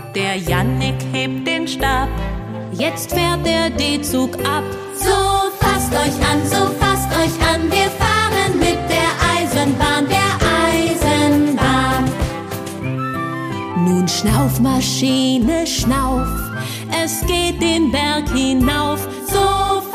Der Jannik hebt den Stab. Jetzt fährt der D-Zug ab. So fasst euch an, wir fahren mit der Eisenbahn, Nun schnauf, Maschine, schnauf, es geht den Berg hinauf. So